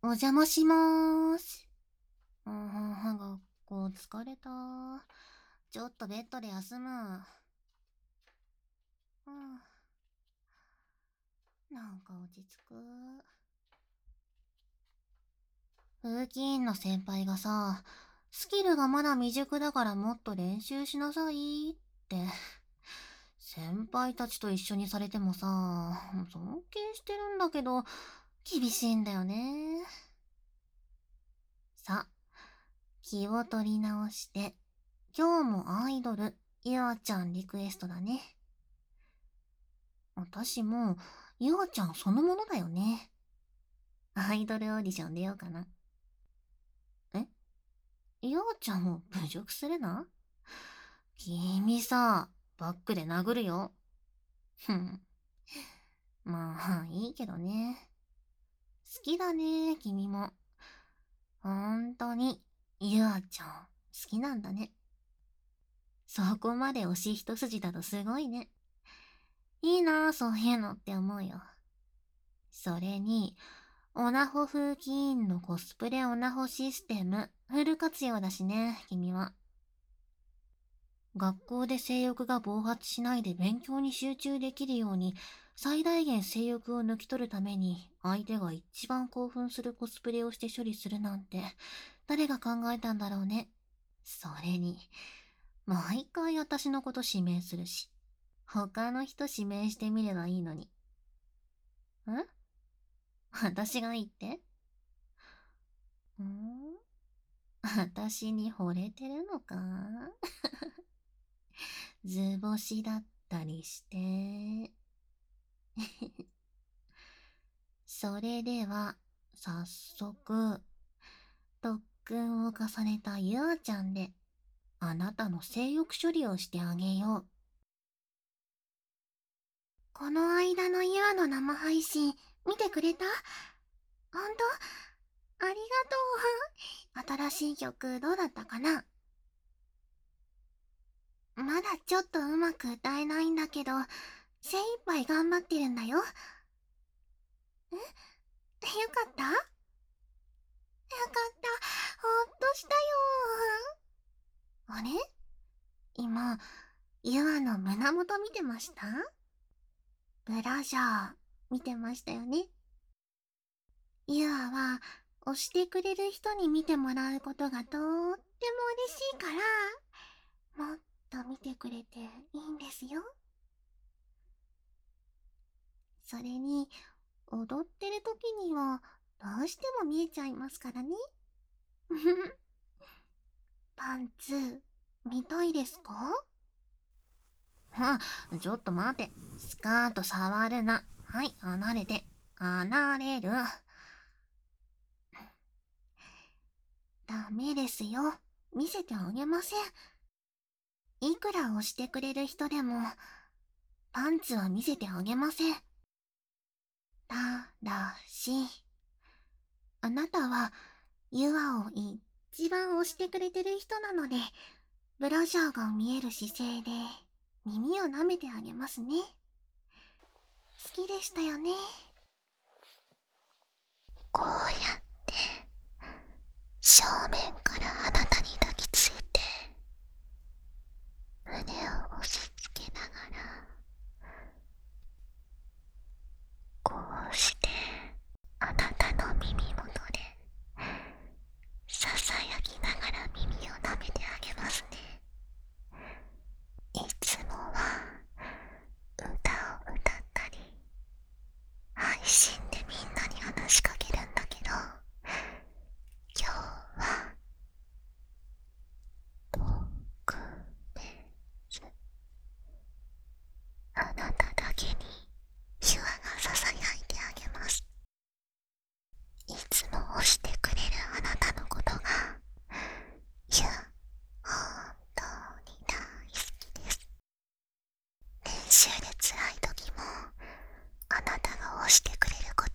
お邪魔しまーす。学校疲れた。ちょっとベッドで休む。なんか落ち着く。風紀委員の先輩がさ、スキルがまだ未熟だからもっと練習しなさいって。先輩たちと一緒にされてもさ、尊敬してるんだけど、厳しいんだよね。さ、気を取り直して、今日もアイドル、ゆあちゃんリクエストだね。私も、ゆあちゃんそのものだよね。アイドルオーディション出ようかな。え、ゆあちゃんを侮辱するな？君さ、バックで殴るよ。ふん。まあ、いいけどね。好きだね、君も。ほんとに、ゆあちゃん、好きなんだね。そこまで推し一筋だとすごいね。いいなあ、そういうのって思うよ。それに、オナホ風紀委員のコスプレオナホシステム、フル活用だしね、君は。学校で性欲が暴発しないで勉強に集中できるように、最大限性欲を抜き取るために、相手が一番興奮するコスプレをして処理するなんて、誰が考えたんだろうね。それに、毎回私のこと指名するし、他の人指名してみればいいのに。私がいいって？私に惚れてるのか？図星だったりして。それでは、早速、特訓を重ねたゆあちゃんで、あなたの性欲処理をしてあげよう。この間のゆあの生配信、見てくれた？ほんと？ありがとう。新しい曲どうだったかな？まだちょっとうまく歌えないんだけど、精一杯頑張ってるんだよ。よかった？よかった。ほっとしたよ。あれ？今、ユアの胸元見てました？ブラジャー、見てましたよね。ユアは、押してくれる人に見てもらうことがとっても嬉しいから、もっと見てくれていいんですよ。それに、踊ってる時には、どうしても見えちゃいますからね。パンツ、見たいですか？ちょっと待て。スカート触るな。はい、離れて。離れる。ダメですよ。見せてあげません。いくら押してくれる人でも、パンツは見せてあげません。ただし、あなたは、ユアを一番押してくれてる人なので、ブラジャーが見える姿勢で、耳を舐めてあげますね。好きでしたよね。こうやって正面からあなたに抱きついて胸を押し付けながら、こうしてあなたの耳元でささやきながら耳を舐めてあげますね。いつもは歌を歌ったり配信でみんなに話しかけるんだけど、今日は特別、あなただけに手話がささやいてあげます。いつも押してくれるあなたのことが、本当に大好きです。練習で辛い時も、あなたが押してくれるこ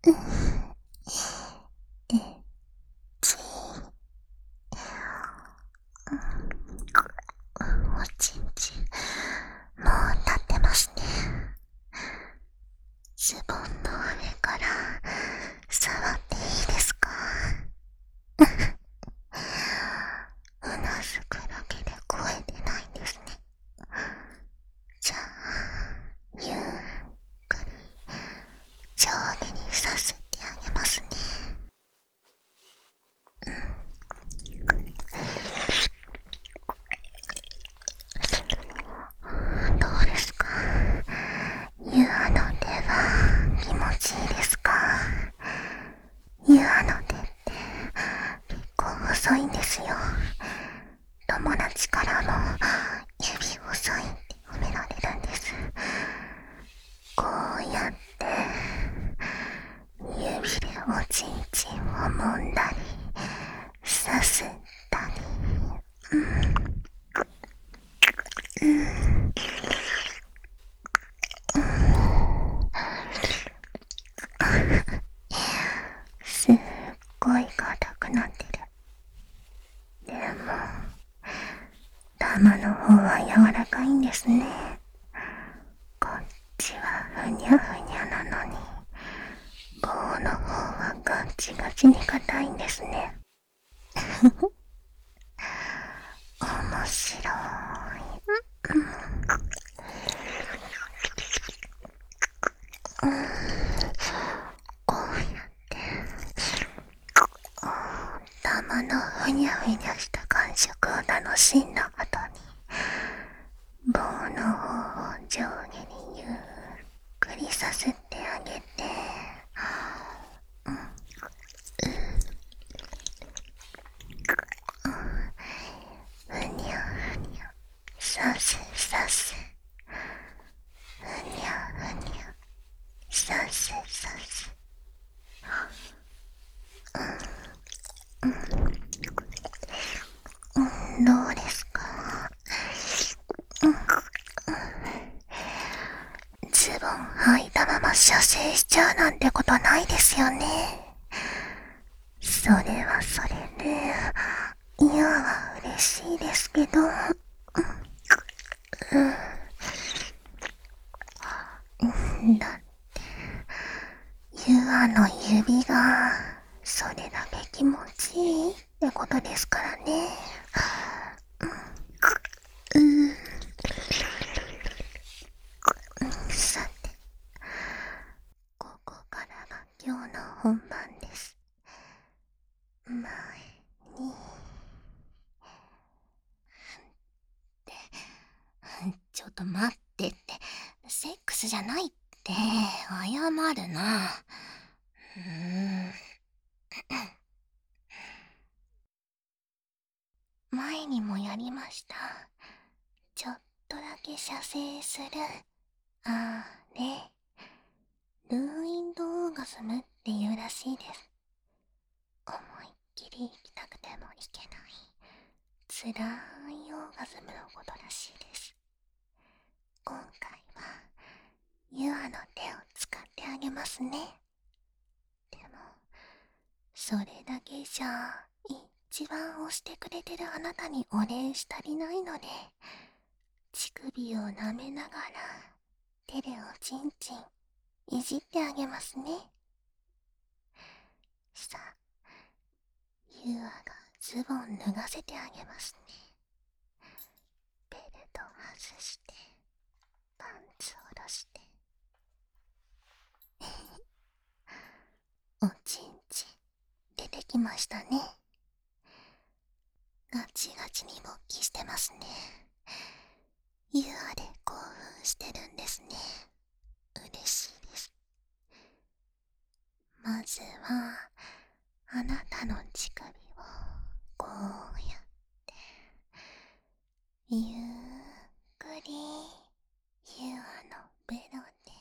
えち、おちんちん、もう立ってますね。ズボンの上から触っていいですか？うなずくだけで声出ないんですね。じゃあ、ゆっくり上下にさせてあげますね。どうですか？ゆあの手は気持ちいいですか？ゆあの手って結構細いんですよ。友達からも指細いって褒められるんです。こうやって指でおちんちんを揉んだりさすったり、すっごい硬くなってる。でも玉の方は柔らかいんですね。こっちはふにゃふにゃなのに、棒の方はガチガチに硬いんですね。面白い。こうやって玉のふにゃふにゃした感触を楽しんだ後に、棒の方を上下にゆっくりさせてあげて、ふにゃふにゃさせさせ、ふにゃふにゃさせさせ。どうですか？ズボン履いたまま射精しちゃうなんてことないですよね。それはそれで嫌は嬉しいですけど、だってユアの指がそれだけ気持ちいいってことですからね。さて、ここからが今日の本番です。前にちょっと待ってって、セックスじゃないって謝るな。前にもやりました。ちょっとだけ射精するあれ、ルーインドオーガズムっていうらしいです。思いっきり行きたくても行けない辛いオーガズムのことらしいです。今回はユアの手を使ってあげますね。でもそれだけじゃ一番押してくれてるあなたにお礼し足りないので、乳首を舐めながら手でおちんちんいじってあげますね。さあ、ユアがズボン脱がせてあげますね。ベルト外して、パンツ下ろして、おちんちん出てきましたね。ガチガチに勃起してますね。ユアで興奮してるんですね。嬉しいです。まずはあなたの乳首をこうやってゆっくりユアのベロで、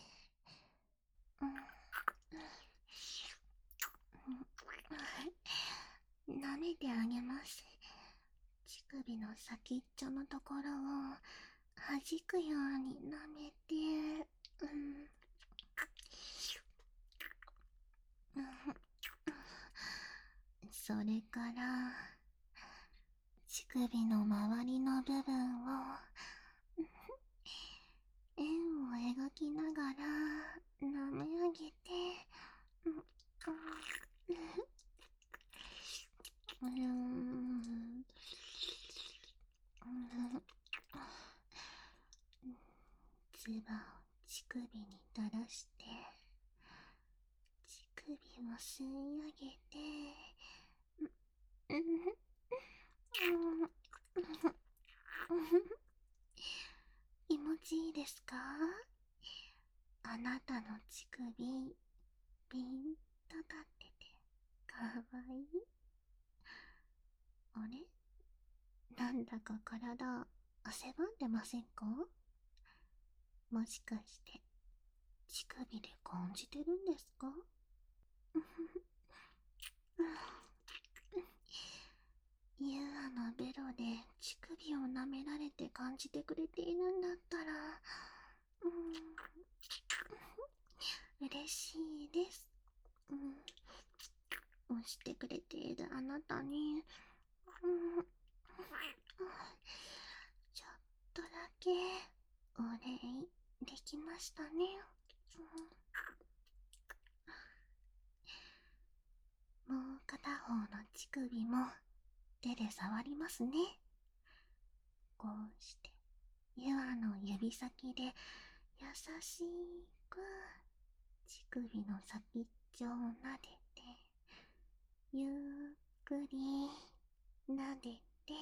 舐めてあげます。乳首の先っちょのところを弾くように舐めて、 それから、乳首の周りの部分を、円を描きながら舐め上げて、唾を乳首に垂らして、乳首を吸い上げて、気持ちいいですか？あなたの乳首、ピンと立ってて、かわいい。あれ？なんだか体、汗ばんでませんか？もしかして、乳首で感じてるんですか？ユアのベロで乳首を舐められて感じてくれているんだったら、嬉しいです。押してくれているあなたに、ちょっとだけお礼できましたね。もう片方の乳首も手で触りますね。こうしてユアの指先で優しく乳首の先っちょを撫でて、ゆっくり撫でて、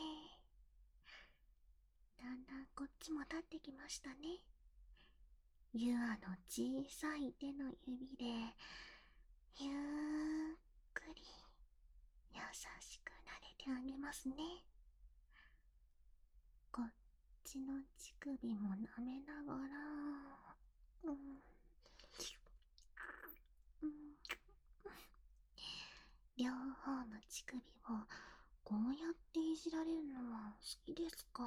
だんだんこっちも立ってきましたね。ユアの小さい手の指でゆっくり優しく撫でてあげますね。こっちの乳首も舐めながら、両方の乳首をこうやっていじられるのは好きですか？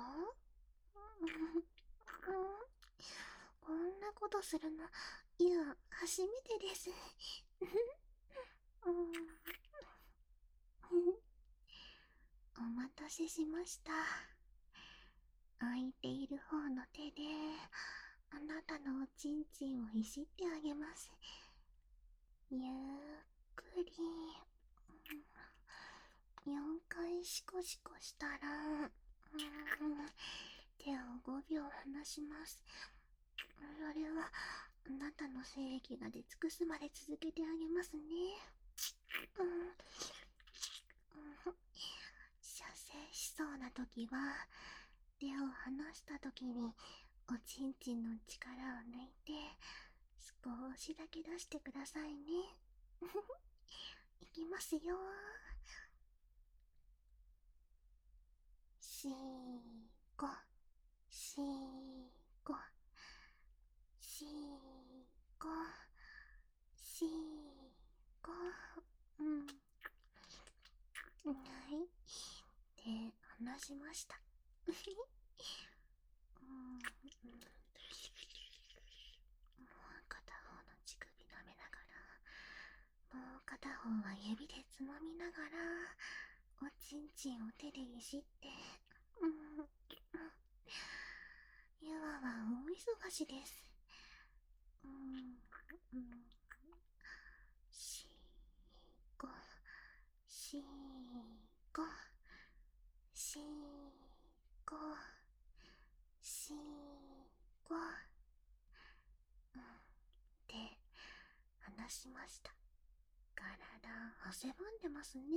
こんなことするの、いや、初めてです。お待たせしました。空いている方の手で、あなたのおちんちんをいじってあげます。ゆっくり。4回シコシコしたら、手を5秒離します。それは、あなたの精液が出尽くすまで続けてあげますね。射精しそうな時は、手を離した時におちんちんの力を抜いて少しだけ出してくださいね。いきますよ。しーこ、しーこ、しーこ、しーこ。はい。で、離しました。片方の乳首舐めながら、もう片方は指でつまみながら、おちんちんを手でいじって、ユアは大忙しです。しーこ、しーこ、しーこ、しーこ。で、離しました。体、汗ばんでますね。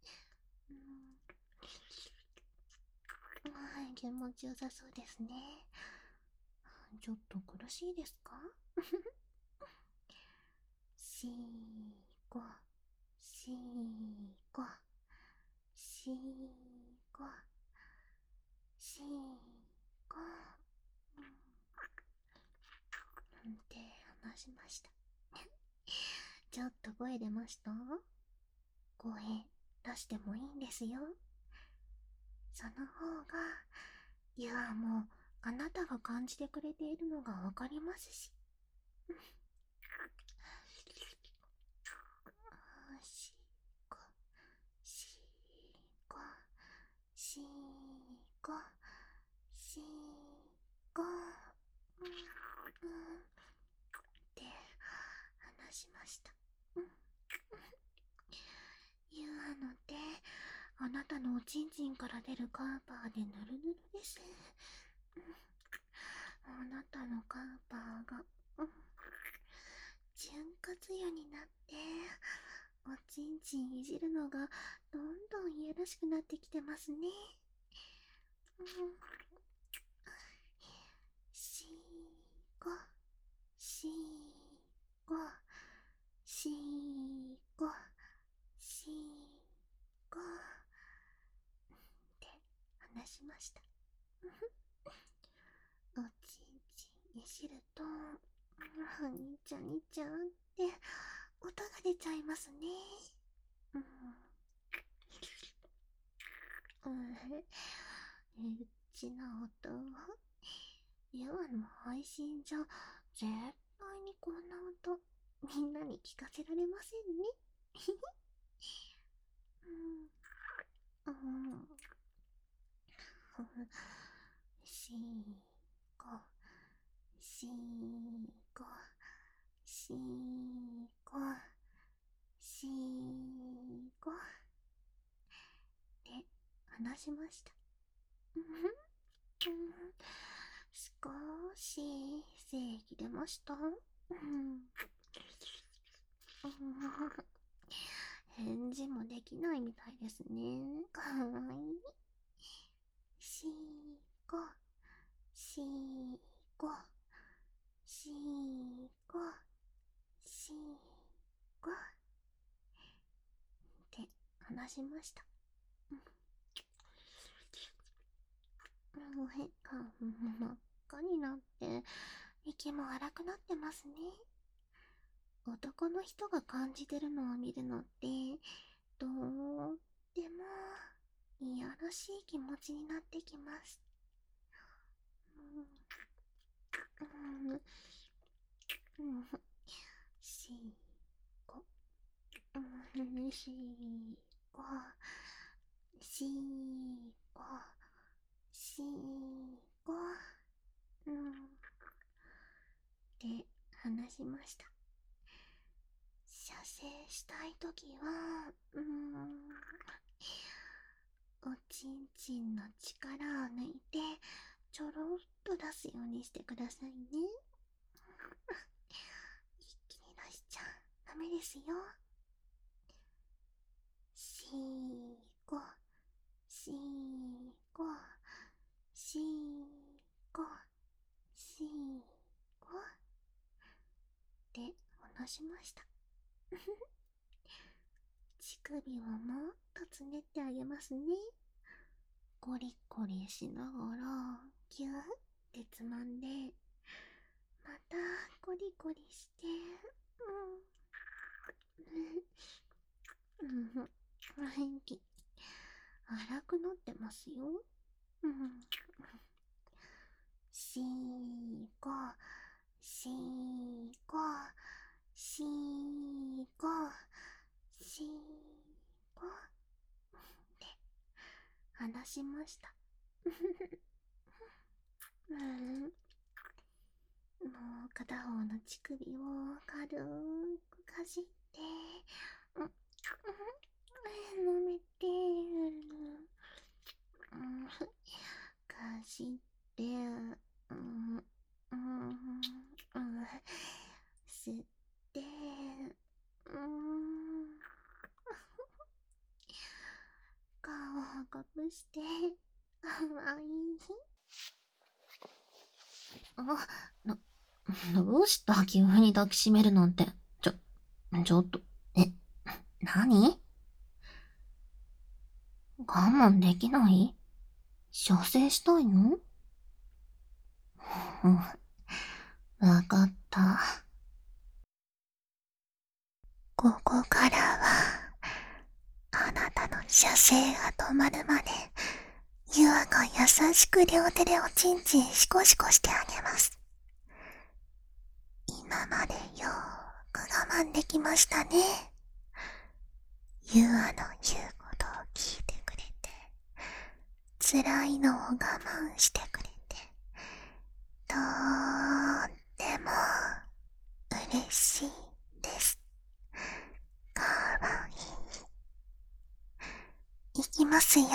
はい、気持ちよさそうですね。ちょっと苦しいですか？しーこ、しーこ、しーこ、しーこ。で、離しました。ちょっと声出ました？声出してもいいんですよ。その方が、ユアもあなたが感じてくれているのがわかりますし。しこ、しなたのおちんちんから出るカーパーでぬるぬるです。あなたのカーパーが、潤滑油になって、おちんちんいじるのがどんどんいやらしくなってきてますね。しーご、しーご、しーご、しーごって話しました。おちんちんいじると、にちゃにちゃって音が出ちゃいますね。エッチな音。ユアの配信じゃ絶対にこんな音みんなに聞かせられませんね。しーご、しーご、しーご、しーごって話しました。少し正義出ました。返事もできないみたいですね。かわいい。しーご、しーご、しーご、しーごって話しました。もへか真っ赤になって息も荒くなってますね。男の人が感じてるのを見るのってとってもいやらしい気持ちになってきます。しーご、しーご、しーご、しーご、って話しました。射精したいときは、おちんちんの力を抜いて、ちょろっと出すようにしてくださいね。一気に出しちゃダメですよ。しーご、しーご、しーご、しーごって話しました。乳首をもっとつねってあげますね。コリコリしながらギューってつまんで、またコリコリして、演技荒くなってますよ。しーご、しーご、しーご、しーごって話しました。もう片方の乳首を軽くかじって、舐めて、かじって、吸って、顔を隠して、かわいい。どうした急に抱きしめるなんて。ちょっと、何？我慢できない？射精したいの？わかった。ここからは、あなたの射精が止まるまで、ユアが優しく両手でおちんちんシコシコしてあげます。今までよーく我慢できましたね。ユアの言うことを聞いてくれて、辛いのを我慢してくれて、とーっても嬉しいです。かわいい。 いきますよー。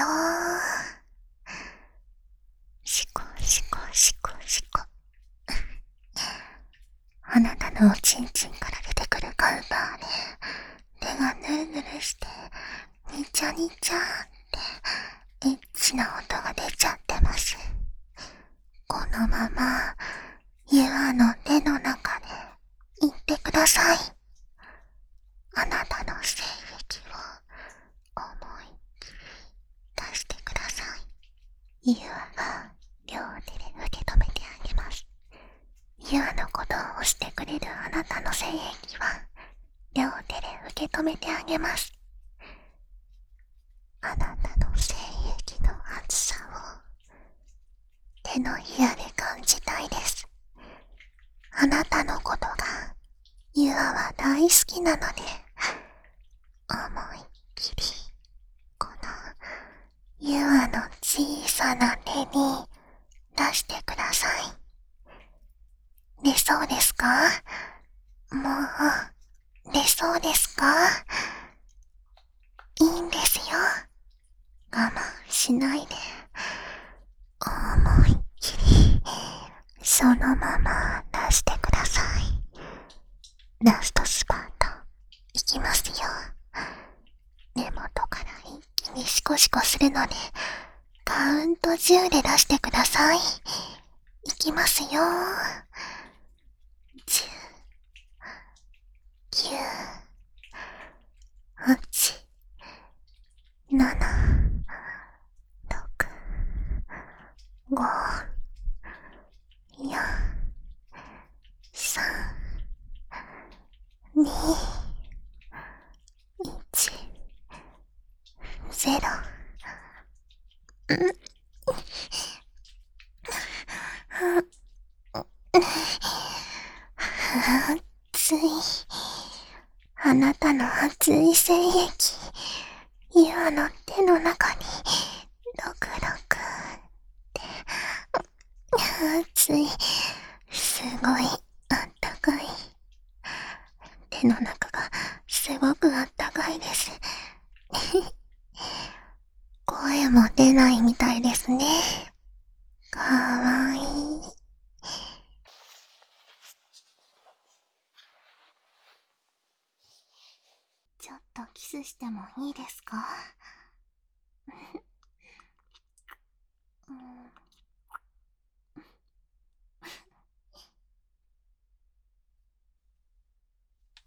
シコシコシコシコ。あなたのおちんちんから出てくるカウパーで手がヌルヌルしてニチャニチャーってエッチな音が出ちゃってます。このままユアの手の中で言ってください。あなたの精液を思いっきり出してください。ユアが両手で受け止めてあげます。ユアのことを押してくれるあなたの精液は両手で受け止めてあげます。あなたの精液の熱さを手のひらで感じたいです。あなたのことがユアは大好きなので、思いっきりこのユアの小さな手に出してください。出そうですか？もう出そうですか？いいんですよ。我慢しないで思いっきりそのまま出してください。ラストスパートいきますよ。根元から一気にシコシコするのでカウント10で出してください。いきますよ。10、9、8、7、6、5、4、3、2、1、0。熱い。あなたの熱い精液、ユアの手の中にドクドクって熱い。すごいあったかい。手の中がすごくあったかいです。声も出ないみたいですね。かわいい。ちょっとキスしてもいいですか？